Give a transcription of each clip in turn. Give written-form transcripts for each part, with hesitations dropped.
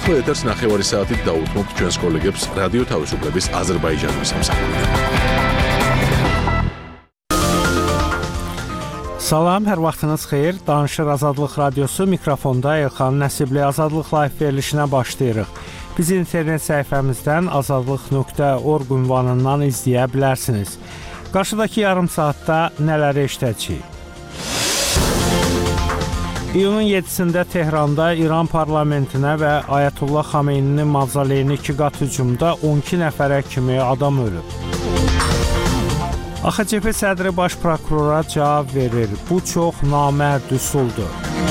ახლა ეთერს 9 საათით დაუთმობთ ჩვენს კოლეგებს რადიო თავისუფლების აზერბაიჯანის სამსახურიდან. Salam, hər vaxtınız xeyir. Danışır Azadlıq Radiosu, mikrofonda Elxan Nəsibli. Azadlıq Live verilişinə başlayırıq. Biz internet səhifəmizdən azadlıq.org ünvanından izləyə bilərsiniz. Qarşıdakı yarım saatda nələri eşidəcəyik? İyunun 7-sində Tehranda İran parlamentinə və Ayətullah Xameyninin mavzoleyini 2 qat hücumda 12 nəfərə kimi adam ölüb. AXCP sədri baş prokurora cavab verir. Bu çox namərd üsuldur.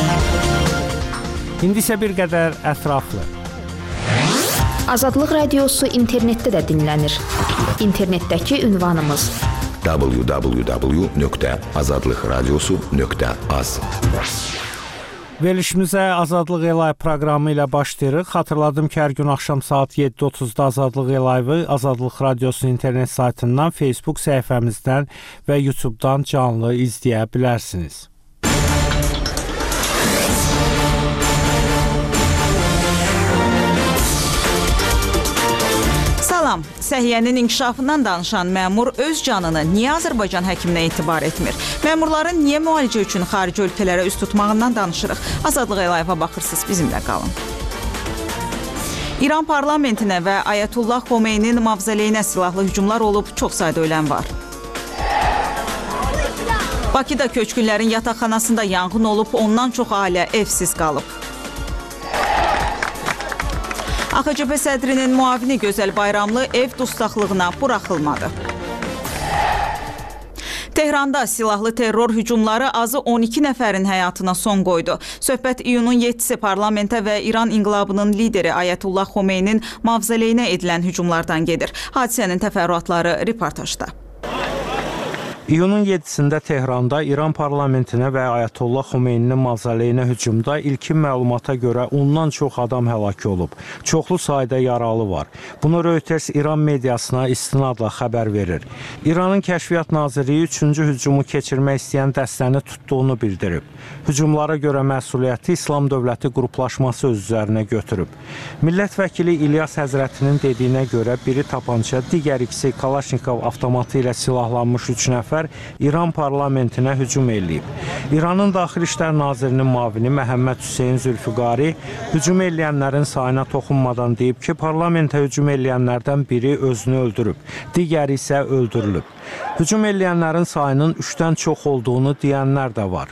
İndi isə bir qədər ətraflı. Azadlıq Radiosu internetdə də dinlənir. İnternetdəki ünvanımız www.azadlıqradiosu.az. Verilişimizə Azadlıq Elay proqramı ilə başlayırıq. Xatırladım ki, hər gün axşam saat 7:30-da Azadlıq Elayı Azadlıq Radiosu internet saytından, Facebook səhifəmizdən və YouTube-dan canlı izləyə bilərsiniz. Salam, səhiyyənin inkişafından danışan məmur öz canını niyə Azərbaycan həkiminə etibar etmir? Məmurların niyə müalicə üçün xarici ölkələrə üst tutmağından danışırıq. Azadlıq Elayıva baxırsınız, bizimlə qalın. İran parlamentinə və Ayətullah Xomeynin mavzoleyinə silahlı hücumlar olub, çox sayda ölən var. Bakıda köçkünlərin yataqxanasında yanğın olub, ondan çox ailə evsiz qalıb. AXCP sədrinin müavini Gözəl Bayramlı ev dustaqlığına buraxılmadı. Tehranda silahlı terror hücumları azı 12 nəfərin həyatına son qoydu. Söhbət iyunun 7-si parlamentə və İran inqilabının lideri Ayətullah Xomeynin mavzoleyinə edilən hücumlardan gedir. Hadisənin təfərrüatları reportajda. İyunun 7-sində Tehranda İran parlamentinə və Ayətullah Xomeyninin mavzoleyinə hücumda ilkin məlumata görə ondan çox adam həlak olub. Çoxlu sayda yaralı var. Bunu Reuters İran mediasına istinadla xəbər verir. İranın Kəşfiyyat Nazirliyi 3-cü hücumu keçirmək istəyən dəstəni tutduğunu bildirib. Hücumlara görə məsuliyyəti İslam Dövləti qruplaşması öz üzərinə götürüb. Millət vəkili İlyas Həzrətinin dediyinə görə biri tapança, digər ikisi Kalaşnikov avtomatı ilə silahlanmış 3 nəfər İran parlamentinə hücum eləyib. İranın Daxili İşlər Nazirinin müavini Məhəmməd Hüseyn Zülfüqari hücum eləyənlərin sayına toxunmadan deyib ki, parlamentə hücum eləyənlərdən biri özünü öldürüb, digəri isə öldürülüb. Hücum eləyənlərin sayının 3-dən çox olduğunu deyənlər də var.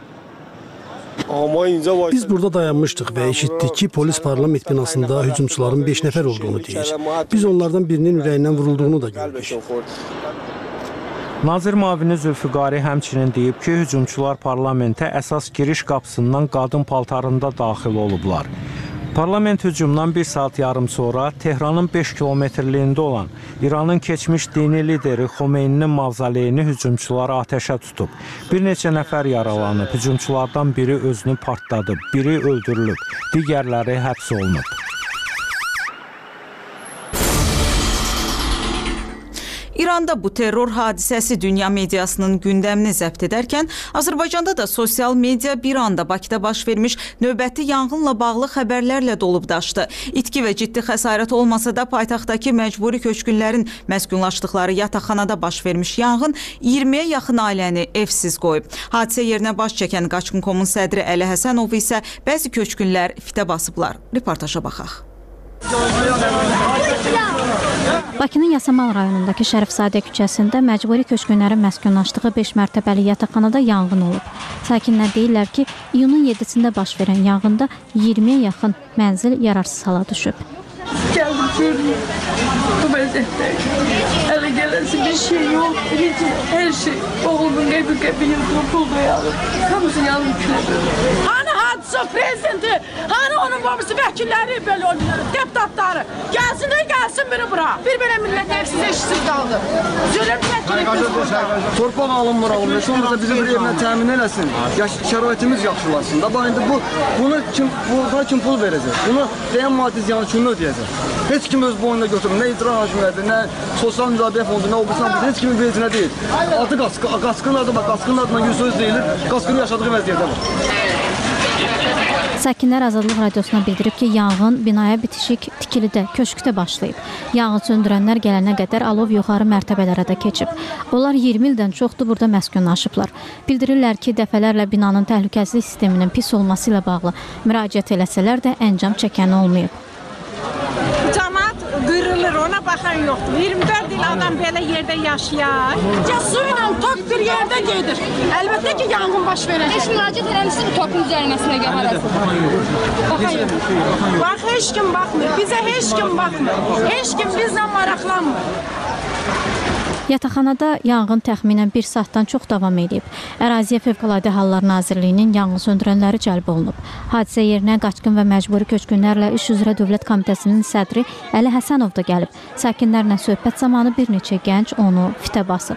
Biz burada dayanmışdıq və eşitdik ki, polis parlament binasında hücumçuların 5 nəfər olduğunu deyir. Biz onlardan birinin ürəyindən vurulduğunu da gördük. Nazir müavini Zülfüqari həmçinin deyib ki, hücumçular parlamentə əsas giriş qapısından qadın paltarında daxil olublar. Parlament hücumdan 1 saat yarım sonra Tehranın 5 kilometrliyində olan İranın keçmiş dini lideri Xomeyninin mavzoleyini hücumçular atəşə tutub. Bir neçə nəfər yaralanıb, hücumçulardan biri özünü partladıb, biri öldürülüb, digərləri həbs olunub. İranda bu terror hadisəsi dünya mediasının gündəmini zəbt edərkən, Azərbaycanda da sosial media bir anda Bakıda baş vermiş növbəti yanğınla bağlı xəbərlərlə dolub daşdı. İtki və ciddi xəsarət olmasa da paytaxtdakı məcburi köçkünlərin məskunlaşdıqları yataqxanada baş vermiş yanğın 20-yə yaxın ailəni evsiz qoyub. Hadisə yerinə baş çəkən Qaçqın.com-un sədri Əli Həsənov isə bəzi köçkünlər fitə basıblar. Reportaja baxaq. Bakının Yasamal rayonundakı Şərifzadə küçəsində məcburi köçkünlərin məskunlaşdığı 5 mərtəbəli yataqxanada yanğın olub. Sakinlər deyirlər ki, iyunun 7-sində baş verən yanğında 20-yə yaxın mənzil yararsız hala düşüb. Gəldim, görürüm. Bu vəziyyətdə ələ gələsi bir şey yox. Hər şey oğlumun qəbi-qəbi puldu yanıb. Hamısı yanıb külədir. Hani hadisə prezidenti, hani onun babası vəkilləri belə oluyor, deputatları. Gəlsin də gəlsin biri bura. Bir belə millət hepsiz eşsiz qaldı. Zülüm çəkilir biz burada. Torpaq alınmır. Sonra bizi bir evlə təmin eləsin. Şəraitimiz yaxşılasın. Da indi bunu kim pul verəcək? Bunu deyən maddi ziyanı kim ödəyəcək? Heç kim öz boynuna götürmür. Nə icra hakimiyyəti, nə sosial müdafiə fondu, nə obusan heç kimin vecinə deyil. Adı Qaçqın adı var. Qaçqın adına 100 söz deyilir. Qaçqın yaşadığı vəziyyətə var. Sakinlər Azadlıq Radiosuna bildirib ki, yanğın binaya bitişik tikilidə, köşkdə başlayıb. Yanğın söndürənlər gələnə qədər alov yuxarı mərtəbələrə də keçib. Onlar 20 ildən çoxdur burada məskunlaşıblar. Bildirirlər ki, dəfələrlə binanın təhlükəsizlik sisteminin pis olması ilə bağlı müraciət eləsələr də əncam çəkən olmayıb. Qırılır, ona baxan yoxdur. 24 il adam belə yerdə yaşayar. Su ilə tok bir yerdə gedir. Əlbəttə ki, yanğın baş verəcək. Heç müraciət eləmişsin bu tokun üzərinəsinə gələrəsin. Baxan yox. Bax, heç kim baxmır. Bizə heç kim baxmır. Heç kim bizlə maraqlanmır. Yataqxanada yanğın təxminən 1 saatdan çox davam edib. Əraziyə Fövqəladə Hallar Nazirliyinin yanğın söndürənləri cəlb olunub. Hadisə yerinə qaçqın və məcburi köçkünlərlə İş üzrə Dövlət Komitəsinin sədri Əli Həsənov da gəlib. Sakinlərlə söhbət zamanı bir neçə gənc onu fitə basıb.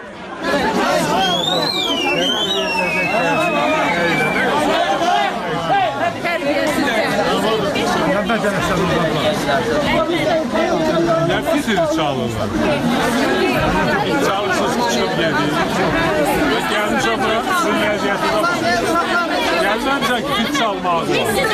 Nefis çalırlar. Çalışsız çıkıp geldi. Gelmiş oturup sizin vəziyyətiniz gəlməmişək ki, fit çalmaz.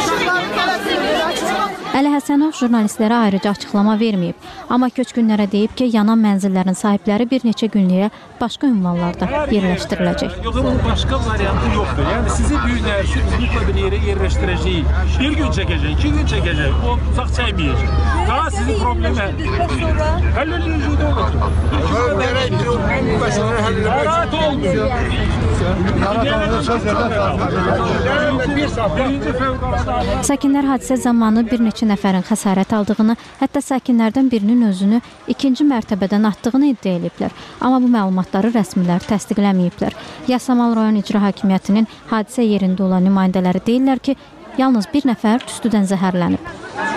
Əli Həsənov jurnalistlərə ayrıca açıqlama verməyib. Amma köçkünlərə deyib ki, yanan mənzillərin sahibləri bir neçə günlüyə başqa ünvanlarda yerləşdiriləcək. Yox, bunun başqa variantı yoxdur. Yəni sizi bir nəsil mütləq bir yerə yerləşdirəcəyik. Bir gün çəkəcək, 2 gün çəkəcək. O uzaq çəkməyəcək. Daha sizin problemi həll ediləcək olacaq. Narahat olmuyor. Sakinlər hadisə zamanı bir neçə nəfərin xəsarət aldığını, hətta sakinlərdən birinin özünü 2-ci mərtəbədən atdığını iddia ediblər. Amma bu məlumatları rəsmilər təsdiqləməyiblər. Yasamal rayon icra hakimiyyətinin hadisə yerində olan nümayəndələri deyirlər ki, yalnız bir nəfər tüstüdən zəhərlənib.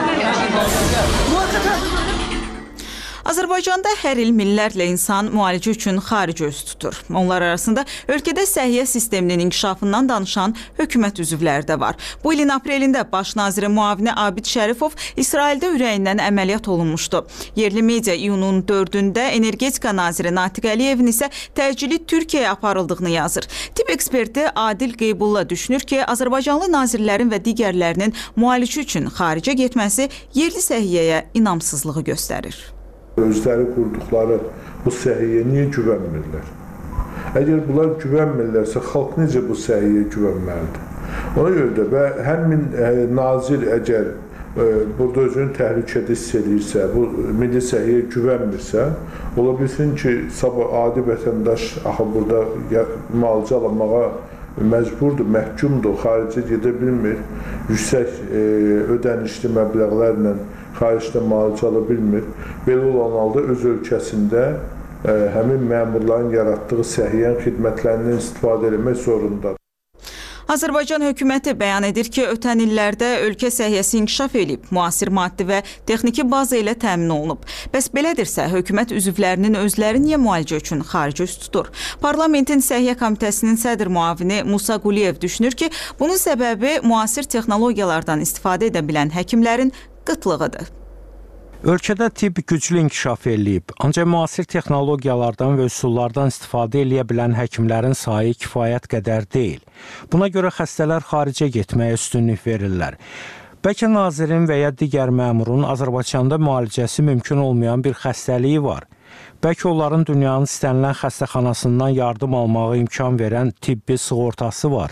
Azərbaycanda hər il minlərlə insan müalicə üçün xarici üz tutur. Onlar arasında ölkədə səhiyyə sisteminin inkişafından danışan hökumət üzvləri də var. Bu ilin aprelində Baş naziri müavini Abid Şərifov İsraildə ürəyindən əməliyyat olunmuşdu. Yerli media iyunun 4-də Energetika naziri Natiq Əliyevin isə təcili Türkiyəyə aparıldığını yazır. Tibb eksperti Adil Qeybulla düşünür ki, Azərbaycanlı nazirlərin və digərlərinin müalicə üçün xaricə getməsi yerli səhiyyəyə inamsızlığı göstərir. Özləri qurduqları bu səhiyyəyə niyə güvənmirlər? Əgər bunlar güvənmirlərsə, xalq necə bu səhiyyəyə güvənməlidir? Ona görə də və həmin nazir əgər burada özünü təhlükədə hiss edirsə, bu milli səhiyyəyə güvənmirsə, ola bilsin ki, sabah adi vətəndaş axı burada müalicə alamağa məcburdur, məhkumdur, xaricə gedə bilmir, yüksək ödənişli məbləğlərlə xaricdə müalicə ala bilmir. Belə olan halda öz ölkəsində həmin məmurların yaratdığı səhiyyənin xidmətlərindən istifadə etmək zorundadır. Azərbaycan hökuməti bəyan edir ki, ötən illərdə ölkə səhiyyəsi inkişaf edib, müasir maddi və texniki baza ilə təmin olunub. Bəs belədirsə, hökumət üzvlərinin özləri niyə müalicə üçün xarici üz tutur? Parlamentin Səhiyyə Komitəsinin sədr müavini Musa Quliyev düşünür ki, bunun səbəbi müasir texnologiyalardan istifadə edə bilən həkimlərin qıtlığıdır. Ölkədə tibb güclü inkişaf eləyib, ancaq müasir texnologiyalardan və üsullardan istifadə eləyə bilən həkimlərin sayı kifayət qədər deyil. Buna görə xəstələr xaricə getməyə üstünlük verirlər. Bəlkə nazirin və ya digər məmurun Azərbaycanda müalicəsi mümkün olmayan bir xəstəliyi var. Bəlkə onların dünyanın istənilən xəstəxanasından yardım almağa imkan verən tibbi sığortası var.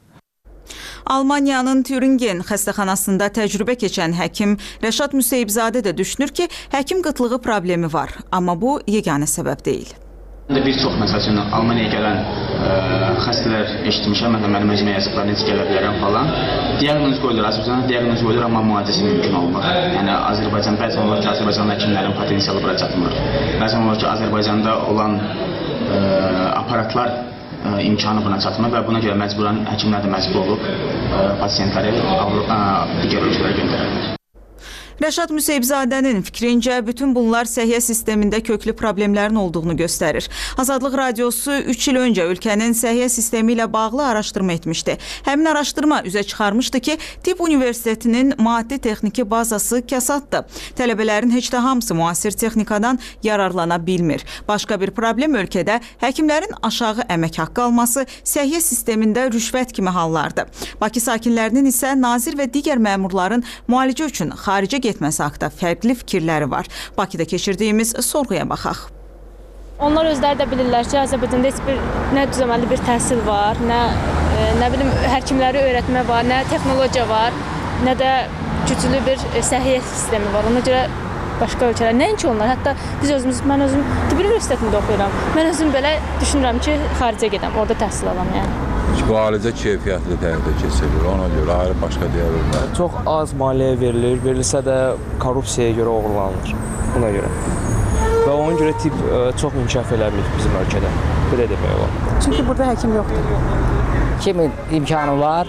Almaniyanın Türingen xəstəxanasında təcrübə keçən həkim Rəşad Müseyibzadə də düşünür ki, həkim qıtlığı problemi var, amma bu yeganə səbəb deyil. Bir çox məsəl Almaniyaya gələn xəstələr eşitmişəm, mənim özümə yazıblar, necə gələ bilərəm falan. Diaqnoz qoyulur, Azərbaycanda diaqnoz qoyulur, amma müalicəsi mümkün olmur. Yəni Azərbaycan, bəzən olur ki, Azərbaycan həkimlərin potensialı bura çatmır. Bəzən olur ki, Azərbaycanda olan aparatlar imkanı buna çatmır və buna görə məcburan həkimlər də məcbur olub pasiyentləri digər ölkələrə göndərirlər. Rəşad Müseyibzadənin fikrincə bütün bunlar səhiyyə sistemində köklü problemlərin olduğunu göstərir. Azadlıq Radiosu 3 il öncə ölkənin səhiyyə sistemi ilə bağlı araşdırma etmişdi. Həmin araşdırma üzə çıxarmışdı ki, Tibb Universitetinin maddi-texniki bazası kəsaddır. Tələbələrin heç də hamısı müasir texnikadan yararlana bilmir. Başqa bir problem ölkədə həkimlərin aşağı əmək haqqı alması, səhiyyə sistemində rüşvət kimi hallardır. Bakı sakinlərinin isə nazir və digər məmurların müalicə üçün xaricə getməsi haqqında fərqli fikirləri var. Bakıda keçirdiyimiz sorğuya baxaq. Onlar özləri də bilirlər ki, Azərbaycanda heç bir nə düzəməlli bir təhsil var, nə bilim həkimləri öyrətmə var, nə texnologiya var, nə də güclü bir səhiyyə sistemi var. Ona görə başqa ölkələr, nəinki onlar, hətta mən özüm Tibb Universitetində oxuyuram. Mən özüm belə düşünürəm ki, xaricə gedəm, orada təhsil alam yəni. Müalicə keyfiyyətli həyata keçirilir, ona görə ayrı başqa deyə bilmir. Çox az maliyyə verilir, verilsə də korrupsiyaya görə oğurlanılır, buna görə. Və ona görə tibb çox inkişaf eləmir bizim ölkədə, belə demək olar. Çünki burada həkim yoxdur. Kimin imkanı var,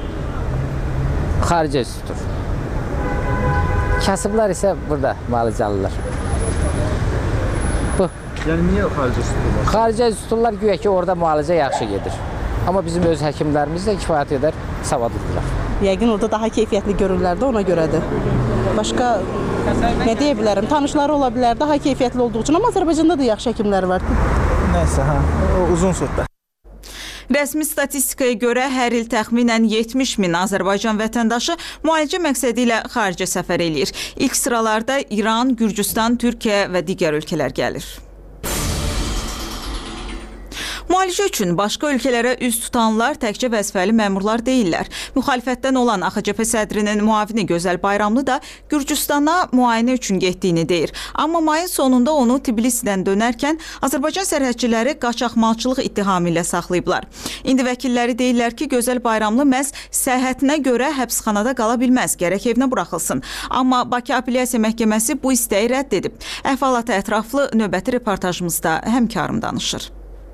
xaricə üz tutur. Kasıblar isə burada müalicə alırlar. Bu. Yəni niyə xaricə üz tuturlar? Xaricə üz tuturlar, güya ki, orada müalicə yaxşı gedir. Amma bizim öz həkimlərimiz də kifayət edər, savadlıdırlar. Yəqin orada daha keyfiyyətli görürlər də ona görədir. Başqa nə deyə bilərəm, tanışları ola bilər, daha keyfiyyətli olduğu üçün, amma Azərbaycanda da yaxşı həkimlər var. Nəysə, uzun söhbət. Rəsmi statistikaya görə hər il təxminən 70 min Azərbaycan vətəndaşı müalicə məqsədi ilə xaricə səfər eləyir. İlk sıralarda İran, Gürcüstan, Türkiyə və digər ölkələr gəlir. Müalicə üçün başqa ölkələrə üz tutanlar təkcə vəzifəli məmurlar deyillər. Müxalifətdən olan AXCP sədrinin müavini Gözəl Bayramlı da Gürcüstana müayinə üçün getdiyini deyir. Amma mayın sonunda onu Tbilisidən dönərkən Azərbaycan sərhədçiləri qaçaqmalçılıq ittihamı ilə saxlayıblar. İndi vəkilləri deyirlər ki, Gözəl Bayramlı məhz səhhətinə görə həbsxanada qala bilməz, gərək evinə buraxılsın. Amma Bakı Apellyasiya Məhkəməsi bu istəyi rədd edib. Əhvalata ətraflı növbəti reportajımızda həmkarım danışır.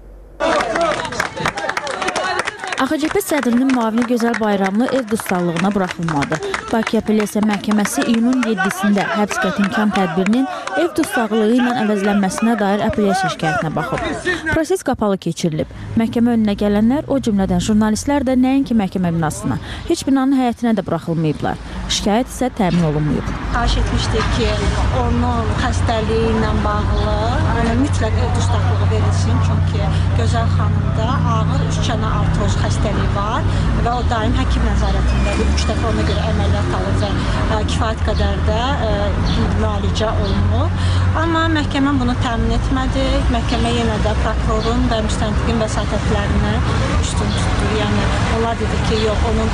AXCP sədrinin müavini Gözəl Bayramlı ev dustallığına buraxılmadı. Bakı Apellyasiya Məhkəməsi iyunun 7-sində həbs qətimkan tədbirinin ev dustaqlığı ilə əvəzlənməsinə dair apellyasiya şikayətinə baxıb. Proses qapalı keçirilib. Məhkəmə önünə gələnlər, o cümlədən jurnalistlər də nəinki məhkəmə binasına, heç binanın həyətinə də buraxılmayıblar. Şikayət isə təmin olunmayıb. Xahiş etmişdik ki, onun xəstəliyi ilə bağlı mütləq ev dustaqlığı verilsin. Çünki Gözəl xanımda ağır üçkənə artroz xəstəliyi var və o daim həkim nəzarətindədir. 3 dəfə ona görə əməliyyat alır və kifayət qədər də müalicə olunur. Amma məhkəmə bunu təmin etmədi. Məhkəmə yenə də prokurorun və müstəntiqin vəsatətlərini üstün tutdu. Yəni onlar dedi ki, yox, onun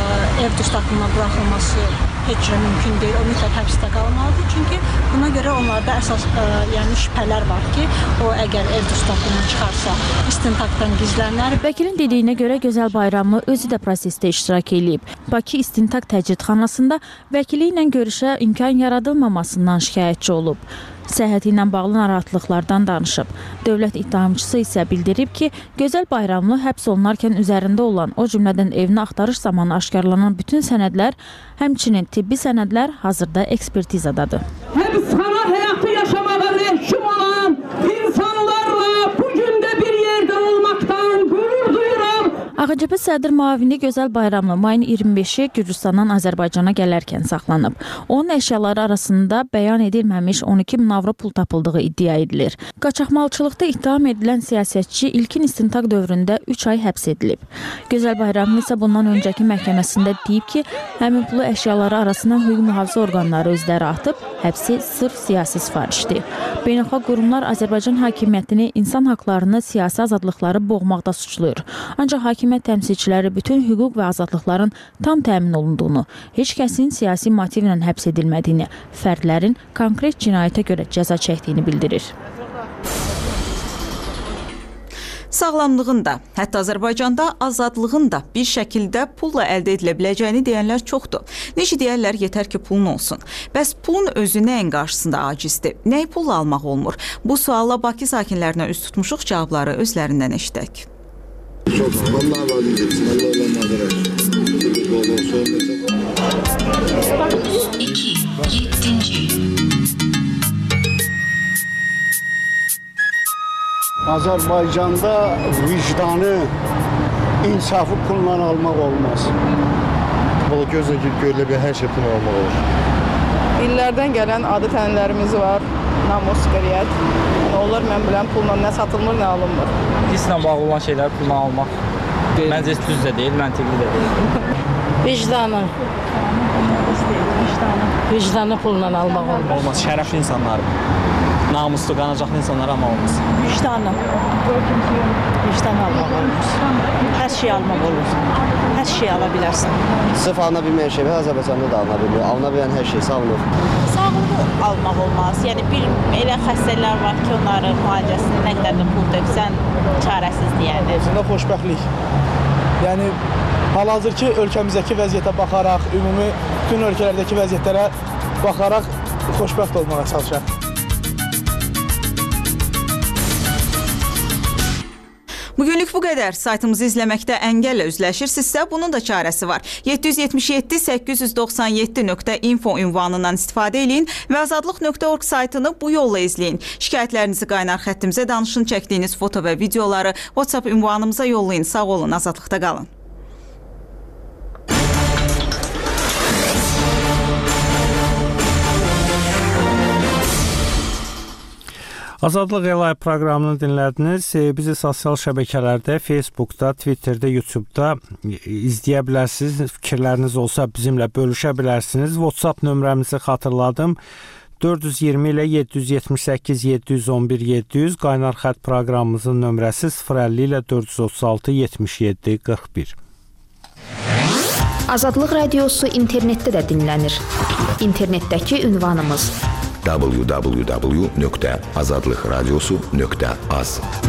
ev dustaqlığına buraxılması heç də mümkün deyil. O mütləq həbsdə qalmalıdır. Çünki buna görə onlarda əsas şübhələr var ki, o əgər ev dustaqlığından çıxarsa istintaqdan gizlənər. Vəkilin dediyinə görə Gözəl Bayramlı özü də prosesdə iştirak edib. Bakı İstintaq Təcridxanasında vəkili ilə görüşə imkan yaradılmamasından şikayətçi olub. Səhhəti ilə bağlı narahatlıqlardan danışıb. Dövlət ittihamçısı isə bildirib ki, Gözəl Bayramlı həbs olunarkən üzərində olan, o cümlədən evini axtarış zamanı aşkarlanan bütün sənədlər, həmçinin tibbi sənədlər hazırda ekspertizadadır. Həbsxana həyatı yaşamağa məhkum olan insanlarla bugün də bir yerdə olmaqdan qürur duyuram. AXCP sədr müavini Gözəl Bayramlı mayın 25-i Gürcüstandan Azərbaycana gələrkən saxlanıb. Onun əşyaları arasında bəyan edilməmiş 12 min avro pul tapıldığı iddia edilir. Qaçaqmalçılıqda ittiham edilən siyasətçi ilkin istintaq dövründə 3 ay həbs edilib. Gözəl Bayramlı isə bundan öncəki məhkəməsində deyib ki, həmin pulu əşyaları arasından hüquq mühafizə orqanları özləri atıb, həbsi sırf siyasi sifarişdir. Beynəlxalq qurumlar Azərbaycan hakimiyyətini, insan haqlarını, siyasi azadlıqları boğmaqda suçluyur. Ancaq hakimiyyət təmsilçiləri bütün hüquq və azadlıqların tam təmin olunduğunu, heç kəsin siyasi motivlə həbs edilmədiyini, fərdlərin konkret cinayətə görə cəza çəkdiyini bildirir. Sağlamlığın da, hətta Azərbaycanda azadlığın da bir şəkildə pulla əldə edilə biləcəyini deyənlər çoxdur. Necə deyərlər, yetər ki, pulun olsun. Bəs pulun özü nəyin qarşısında acizdir? Nəyi pulla almaq olmur? Bu sualla Bakı sakinlərinə üz tutmuşuq, cavabları özlərindən eşidək. Azərbaycanda vicdanı, insafı pulla almaq olmaz. Valla gözlə görülə hər şey pulla almaq olur. İllərdən gələn adət-ənənələrimiz var, namus, qeyriyyət. Onlar mən bilən pulla nə satılmır, nə alınmır. Hisslə bağlı olan şeylər pulla almaq məncə düz də deyil, məntiqli də deyil. Vicdanı. Vicdanı pulla almaq olmaz. Olmaz, şərəfli insanlar, namuslu, qanacaqlı insanlar amma olmaz. Vicdanı. Vicdanı almaq olmaz. Hər şey almaq olur. Hər şey ala bilərsən. Sırf alına bilməyən şey və Azərbaycanda da alına bilmir. Alına bilən hər şey sağlıq. Sağlığı almaq olmaz. Yəni bir elə xəstələr var ki, onların müalicəsində nə qədər də pul döksən çarəsizdir yəni. Əslində xoşbəxtlik. Yəni hal-hazırki ölkəmizdəki vəziyyətə baxaraq, ümumi bütün ölkələrdəki vəziyyətlərə baxaraq xoşbəxt olmağa çalışaq. Bugünlük bu qədər. Saytımızı izləməkdə əngəllə üzləşirsinizsə, bunun da çarəsi var. 777-897.info ünvanından istifadə edin və azadlıq.org saytını bu yolla izləyin. Şikayətlərinizi qaynar xəttimizə danışın, çəkdiyiniz foto və videoları WhatsApp ünvanımıza yollayın. Sağ olun, azadlıqda qalın. Azadlıq Elay proqramını dinlədiniz. Bizi sosial şəbəkələrdə, Facebookda, Twitterdə, YouTube'da izləyə bilərsiniz. Fikirləriniz olsa bizimlə bölüşə bilərsiniz. WhatsApp nömrəmizi xatırladım. 420 ilə 778 711 700. Qaynar xətt proqramımızın nömrəsi 050 ilə 436 77 41. Azadlıq radiosu internetdə də dinlənir. İnternetdəki ünvanımız www.azadlıqradiosu.az.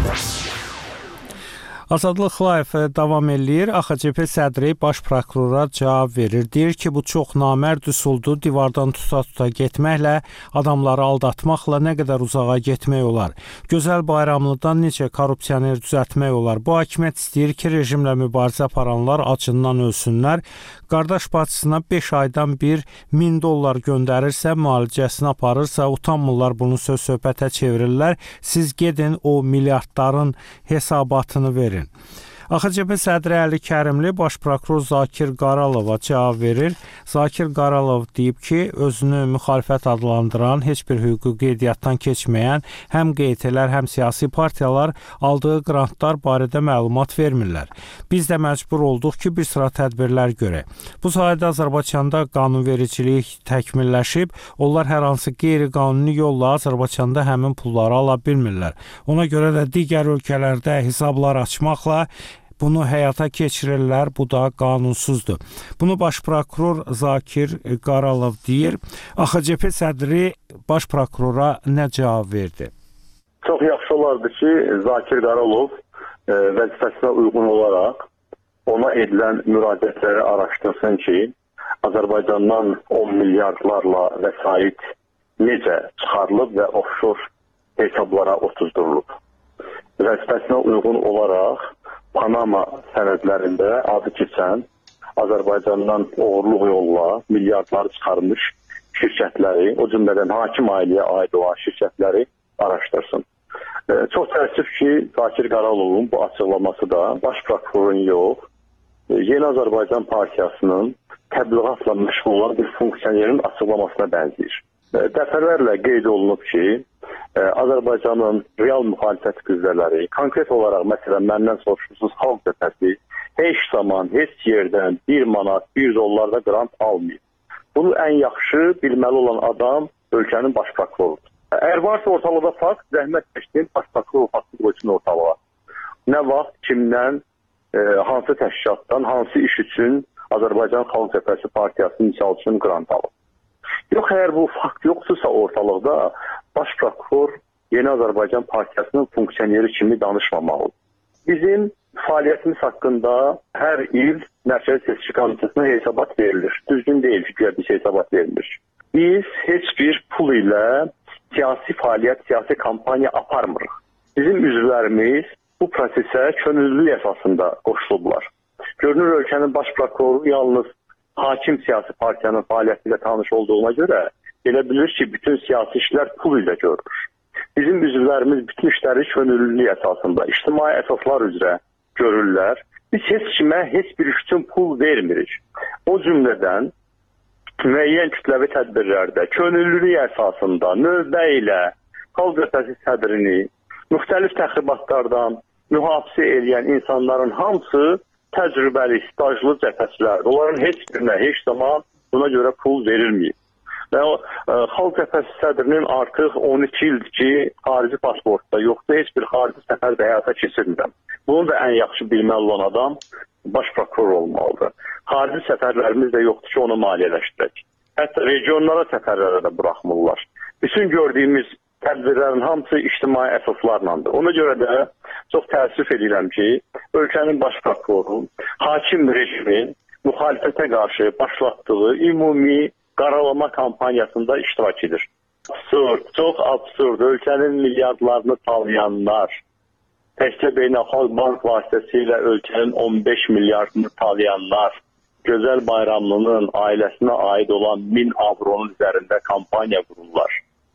Azadlıq Live davam eləyir. AXCP sədri baş prokurora cavab verir. Deyir ki, bu çox namərd üsuldur. Divardan tuta-tuta getməklə, adamları aldatmaqla nə qədər uzağa getmək olar. Gözəl Bayramlıdan necə korrupsioner düzəltmək olar. Bu hakimiyyət istəyir ki, rejimlə mübarizə aparanlar acından ölsünlər. Qardaş bacısına 5 aydan bir $1000 göndərirsə, müalicəsini aparırsa, utanmırlar bunu söz-söhbətə çevirirlər. Siz gedin o milyardların hesabatını verin. AXCP sədri Əli Kərimli baş prokuror Zakir Qaralova cavab verir. Zakir Qaralov deyib ki, özünü müxalifət adlandıran, heç bir hüquqi qeydiyyatdan keçməyən həm QT-lər, həm siyasi partiyalar aldığı qrantlar barədə məlumat vermirlər. Biz də məcbur olduq ki, bir sıra tədbirlər görək. Bu sayədə Azərbaycanda qanunvericilik təkmilləşib, onlar hər hansı qeyri-qanuni yolla Azərbaycanda həmin pulları ala bilmirlər. Ona görə də digər ölkələrdə hesablar açmaqla bunu həyata keçirirlər, bu da qanunsuzdur. Bunu baş prokuror Zakir Qaralov deyir. AXCP sədri baş prokurora nə cavab verdi? Çox yaxşı olardı ki, Zakir Qaralov vəzifəsinə uyğun olaraq ona edilən müraciətləri araşdırsın ki, Azərbaycandan 10 milyardlarla vəsait necə çıxarılıb və offshore hesablara otuzdurulub. Vəzifəsinə uyğun olaraq Panama sənədlərində adı keçən Azərbaycandan oğurluq yolla milyardları çıxarmış şirkətləri, o cümlədən hakim ailəyə aid olan şirkətləri araşdırsın. Çox təəssüf ki, Zakir Qaralovun bu açıqlaması da baş prokurorun yox, Yeni Azərbaycan Partiyasının təbliğatla məşğul olan bir funksiyonerin açıqlamasına bənzəyir. Dəfələrlə qeyd olunub ki, Azərbaycanın real müxalifət qüvvələri, konkret olaraq məsələn məndən soruşursunuz Xalq Cəbhəsi heç zaman, heç yerdən 1 manat, $1 da qrant almayıb. Bunu ən yaxşı bilməli olan adam ölkənin baş prokurorudur. Əgər varsa ortalıqda fakt, zəhmət çəkdiyin baş prokuror faktı qoysun ortalığa. Nə vaxt, kimdən, hansı təşkilatdan, hansı iş üçün Azərbaycan Xalq Cəbhəsi Partiyasının misal üçün qrant alıb. Yox, əgər bu fakt yoxdursa ortalıqda, baş prokuror Yeni Azərbaycan Partiyasının funksiyoneri kimi danışmamalıdır. Bizim fəaliyyətimiz haqqında hər il Mərkəzi Seçki Komitəsinə hesabat verilir. Düzgün deyil ki, biz hesabat verilir. Biz heç bir pul ilə siyasi fəaliyyət, siyasi kampaniya aparmırıq. Bizim üzvlərimiz bu prosesə könüllülük əsasında qoşulublar. Görünür, ölkənin baş prokuroru yalnız hakim siyasi partiyanın fəaliyyəti ilə tanış olduğuna görə elə bilir ki, bütün siyasi işlər pul ilə görür. Bizim üzvlərimiz bütün işləri könüllülük əsasında, ictimai əsaslar üzrə görürlər. Biz heç kimə heç bir iş üçün pul vermirik. O cümlədən müəyyən kütləvi tədbirlərdə, könüllülük əsasında, növbə ilə xalq cəbhəsi sədrini, müxtəlif təxribatlardan mühafizə edən insanların hamısı təcrübəli, stajlı cəbhəçilərdir. Onların heç birinə, heç zaman buna görə pul verilməyib. Və xalq cəbhəsi sədrinin artıq 12 ildir ki, xarici pasportda yoxdur, heç bir xarici səfər də həyata keçirmirəm. Bunu da ən yaxşı bilməli olan adam baş prokuror olmalıdır. Xarici səfərlərimiz də yoxdur ki, onu maliyyələşdirək. Hətta regionlara səfərlərə də buraxmırlar. Bütün gördüyümüz tədbirlərin hamısı ictimai əsaslarlandır. Ona görə də çox təəssüf edirəm ki, ölkənin baş prokuroru, hakim rejimin müxalifətə qarşı başlatdığı ümumi qaralama kampaniyasında iştirak edir. Absurd, çox absurd. Ölkənin milyardlarını talayanlar, təkcə beynəlxalq bank vasitəsilə ölkənin 15 milyardını talayanlar, Gözəl Bayramlının ailəsinə aid olan 1000 avronun üzərində kampaniya qururlar.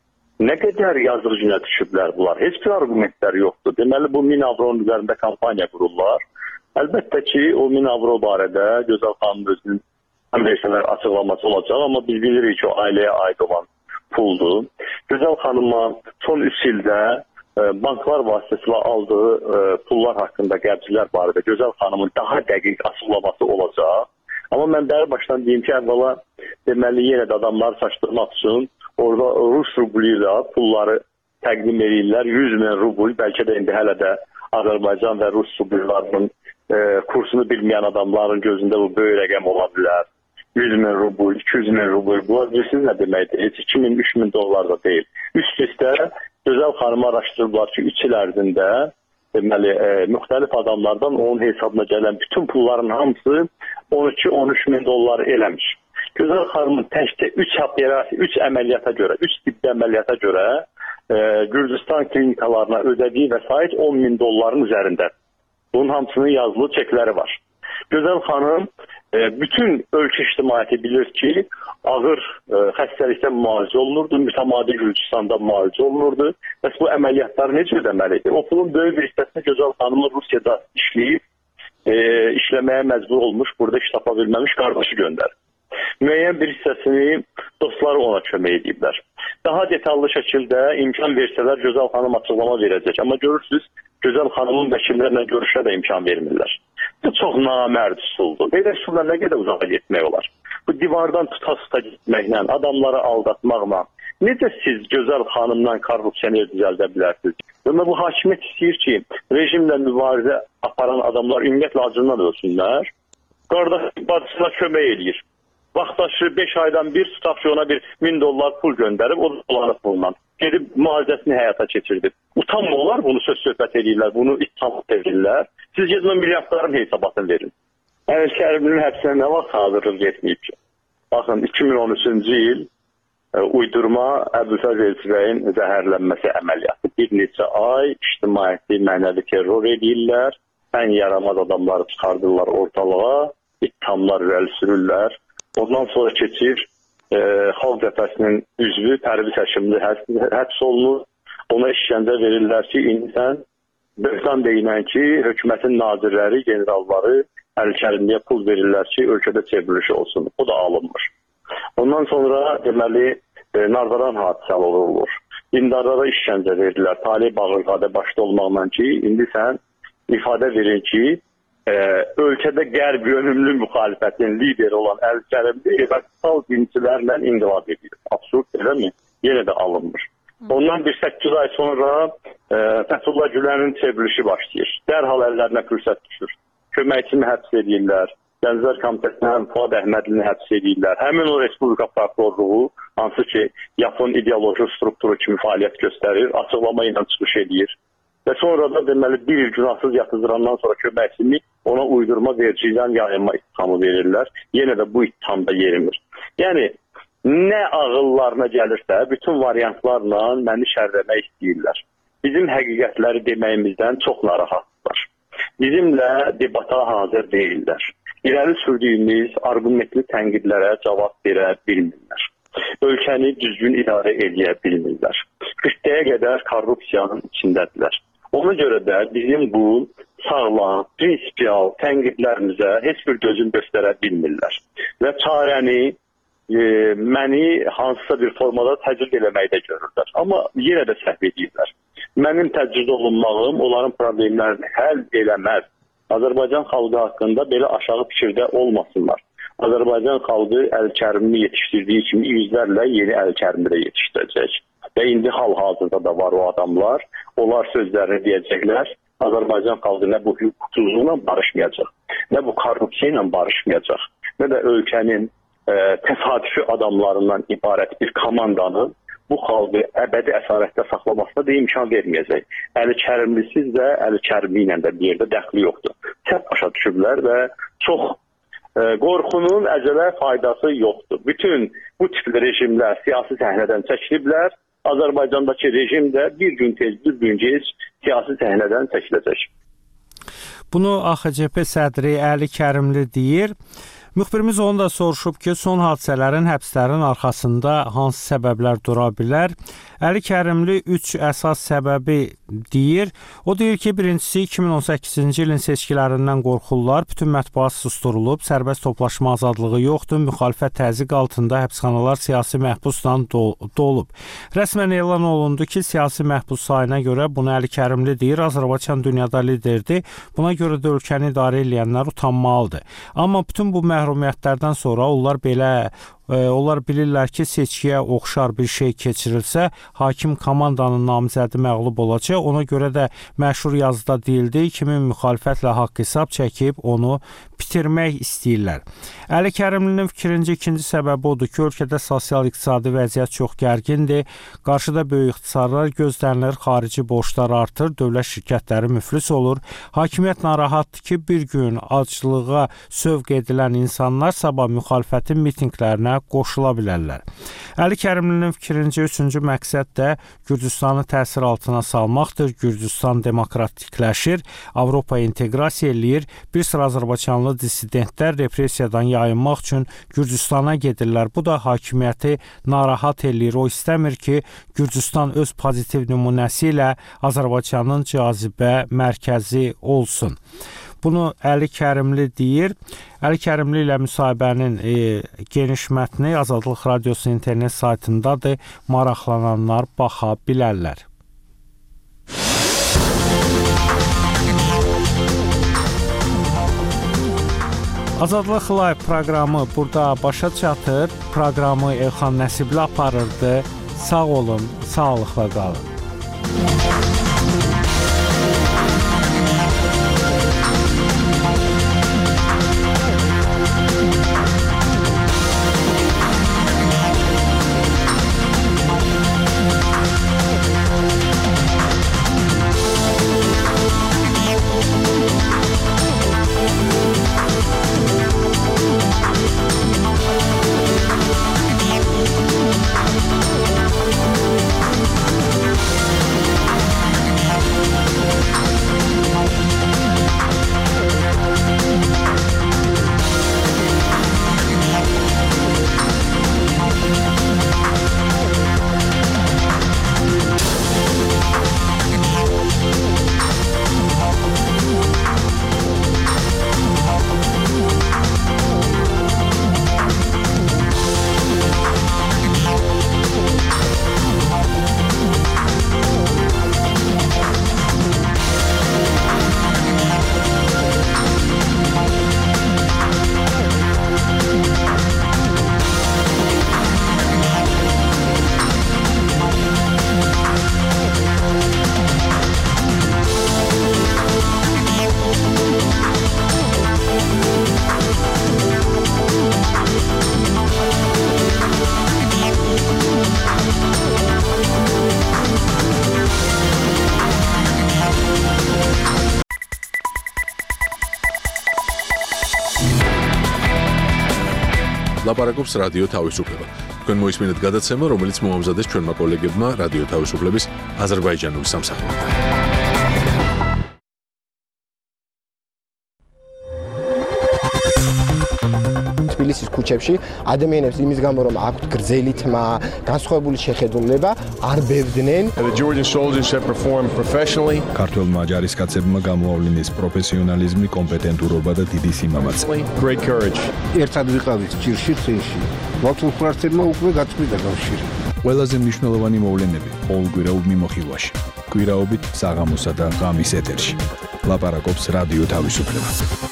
Nə qədər yazıq günə düşüblər bunlar? Heç bir argumentləri yoxdur. Deməli, bu 1000 avronun üzərində kampaniya qururlar. Əlbəttə ki, o 1000 avro barədə Gözəl xanımın özünün versələr açıqlaması olacaq, amma biz bilirik ki, o ailəyə aid olan puldur. Gözəl xanıma son 3 ildə banklar vasitəsilə aldığı pullar haqqında qəbzlər barədə Gözəl xanımın daha dəqiq açıqlaması olacaq. Amma mən bəri başdan deyim ki, əvvəla deməli yenə də adamları çaşdırmaq üçün orada Rus rublu ilə pulları təqdim edirlər. 100 min rubl, bəlkə də indi hələ də Azərbaycan və Rus rubullarının kursunu bilməyən adamların gözündə bu böyük rəqəm ola bilər. 100 min rubl, 200 min rubl, bu bilirsiniz nə deməkdir? Heç 2000-3000 dollar da deyil. Üst-üstə Gözəl xanımı araşdırırlar ki, 3 il ərzində deməli, müxtəlif adamlardan onun hesabına gələn bütün pulların hamısı 12-13 min dollar eləmiş. Gözəl xanımın təkcə 3 əməliyyata görə, 3 tibbi əməliyyata görə Gürcüstan klinikalarına ödədiyi vəsait 10 min dolların üzərində. Bunun hamısının yazılı çekləri var. Gözəl xanım bütün ölkə ictimaiyyəti bilir ki, ağır xəstəlikdən müalicə olunurdu, mütəmadi Gürcüstanda müalicə olunurdu. Bəs bu əməliyyatları necə ödəməlidir? O pulun böyük bir hissəsini Gözəl xanımı Rusiyada işləyib, işləməyə məcbur olmuş, burada iş tapa bilməmiş qardaşı göndərir. Müəyyən bir hissəsini dostları ona kömək ediblər. Daha detallı şəkildə imkan versələr Gözəl xanım açıqlama verəcək. Amma görürsünüz, Gözəl xanımın vəkillərlə görüşə də imkan vermirlər. Bu çox namərd üsuldur. Belə üsullar nə qədər uzağa getmək olar? Bu divardan tuta-tuta getməklə, adamları aldatmaqla necə siz Gözəl xanımdan korrupsiyonu düzəldə bilərsiniz? Amma bu hakimiyyət istəyir ki, rejimlə mübarizə aparan adamlar ümumiyyətlə acından ölsünlər. Qardaş bacısına kömək edir. Vaxtaşı 5 aydan bir tutaq ki, ona bir 1000 dollar pul göndərib, o da dolanıb bundan. Gedib müalicəsini həyata keçirdi. Utanmırlar, bunu söz-söhbət edirlər, bunu ittiham edirlər. Siz gedin o milyardların hesabatını verin. Şərifinin həbsinə nə vaxt hazırlıq etməyib ki? Baxın, 2013-cü il uydurma Əbülfəz Elçibəyin zəhərlənməsi əməliyyatı. Bir neçə ay ictimaiyyəti mənəvi terror edirlər, ən yaramaz adamları çıxardırlar ortalığa, ittihamlar irəli sürürlər. Ondan sonra keçir xalq cəbhəsinin üzvü Pərviz Həşimli həbs olunur. Ona işgəncə verirlər ki, indi sən böhtan deyilən ki, hökumətin nazirləri, generalları Əli-Kərimliyə pul verirlər ki, ölkədə çevriliş olsun. O da alınmır. Ondan sonra deməli Nardaran hadisəli olur. Dindarlara işgəncə verirlər. Talib Bağırqadə başda olmaqla ki, indi sən ifadə verir ki, ölkədə qərb yönümlü müxalifətin lideri olan Əli-Kərimli radikal dinçilərlə inqilab edir. Absurd, eləmi? Yenə də alınmır. Ondan bir 8 ay sonra Fəthullah Gülənin çevrilişi başlayır. Dərhal əllərinə fürsət düşür. Köməkçini həbs edirlər. Gənclər Komitəsindən Fuad Əhmədlini həbs edirlər. Həmin o Respublika prokurorluğu, hansı ki, Yapon ideoloji strukturu kimi fəaliyyət göstərir, açıqlama ilə çıxış edir. Və sonra da deməli bir il günahsız yatızdırandan sonra köməkçini ona uydurma vericidən yayınma ittihamı verirlər. Yenə də bu ittihamda yerimir. Yəni, nə ağıllarına gəlirsə, bütün variantlarla məni şərləmək istəyirlər. Bizim həqiqətləri deməyimizdən çox narahatlar. Bizimlə debata hazır deyirlər. İrəli sürdüyümüz argumentli tənqidlərə cavab verə bilmirlər. Ölkəni düzgün idarə edə bilmirlər. qüttəyə qədər korrupsiyanın içindədirlər. Ona görə də bizim bu sağlam, prinsipial tənqidlərimizə heç bir dözüm göstərə bilmirlər. Və çarəni məni hansısa bir formada təcrid eləməkdə görürlər. Amma yenə də səhv edirlər. Mənim təcrid olunmağım onların problemlərini həll eləməz. Azərbaycan xalqı haqqında belə aşağı fikirdə olmasınlar. Azərbaycan xalqı Əli-Kərimini yetişdirdiyi kimi yüzlərlə yeni Əli-Kərimi də yetişdirəcək. Və indi hal-hazırda da var o adamlar. Onlar sözlərini deyəcəklər. Azərbaycan xalqı nə bu hüquqsuzluqla barışmayacaq, nə bu korrupsiya ilə barışmayacaq, nə də ölkənin təsadüfi adamlarından ibarət bir komandanın bu xalqı əbədi əsarətdə saxlamasına da imkan verməyəcək. Əli-Kərimlisiz də Əli-Kərimi ilə də bir yerdə dəxli yoxdur. Səhv başa düşüblər və çox qorxunun əcələ faydası yoxdur. Bütün bu tipli rejimlər siyasi səhnədən çəkiliblər. Azərbaycandakı rejim də bir gün tez, bir gün gec siyasi səhnədən çəkiləcək. Bunu AXCP sədri Əli Kərimli deyir. Müxbirimiz onu da soruşub ki, son hadisələrin, həbslərin arxasında hansı səbəblər dura bilər? Əli Kərimli 3 əsas səbəbi deyir. O deyir ki, birincisi 2018-ci ilin seçkilərindən qorxurlar, bütün mətbuat susturulub, sərbəst toplaşma azadlığı yoxdur, müxalifət təzyiq altında həbsxanalar siyasi məhbusla dolub. Rəsmən elan olundu ki, siyasi məhbus sayına görə bunu Əli Kərimli deyir, Azərbaycan dünyada liderdir, buna görə də ölkəni idarə edənlər utanmalıdır. Amma bütün bu məhrumiyyətlərdən sonra onlar bilirlər ki, seçkiyə oxşar bir şey keçirilsə, hakim komandanın namizədi məğlub olacaq. Ona görə də məşhur yazıda deyildi, kimin müxalifətlə haqq hesab çəkib onu bitirmək istəyirlər. Əli Kərimlinin fikrincə ikinci səbəbi odur ki, ölkədə sosial-iqtisadi vəziyyət çox gərgindir, qarşıda böyük ixtisarlar gözlənilir, xarici borclar artır, dövlət şirkətləri müflis olur. Hakimiyyət narahatdır ki, bir gün aclığa sövq edilən insanlar sabah müxalifətin mitinqlərinə qoşula bilərlər. Əli Kərimlinin fikrincə üçüncü məqsəd də Gürcüstanı təsir altına salmaqdır. Gürcüstan demokratikləşir, Avropa inteqrasiya eləyir. Bir sıra azərbaycanlı dissidentlər repressiyadan yayınmaq üçün Gürcüstana gedirlər. Bu da hakimiyyəti narahat eləyir. O istəmir ki, Gürcüstan öz pozitiv nümunəsi ilə Azərbaycanın cazibə mərkəzi olsun. Bunu Əli Kərimli deyir. Əli Kərimli ilə müsahibənin geniş mətni Azadlıq Radiosu internet saytındadır. Maraqlananlar baxa bilərlər. Azadlıq Live proqramı burada başa çatır. Proqramı Elxan Nəsibli aparırdı. Sağ olun, sağlıqla qalın. ლაპარაკობს რადიო თავისუფლება. თქვენ მოისმინეთ გადაცემა, რომელიც მოამზადეს ჩვენმა კოლეგებმა რადიო თავისუფლების აზერბაიჯანულ სამსახურიდან. თბილისის ქუჩებში ადამიანებს იმის გამო რომ აქვთ გრძელი თმა, განსხვავებული შეხედულება, არ ბევდნენ. The Georgian soldiers have performed professionally. ქართველმა ჯარისკაცებმა გამოავლინეს პროფესიონალიზმი, კომპეტენტურობა და დიდი სიმამაცე. Great courage. ერთად ვიყავით ჭირში წინში. მართლმსაჯულმა უკვე გაწყვიტა კავშირი. ყველაზე მნიშვნელოვანი მოვლენები ყოველკვირეულ მიმოხილვაში. კვირაობით საღამოსა და ღამის ეთერში. ლაპარაკობს რადიო თავისუფლება.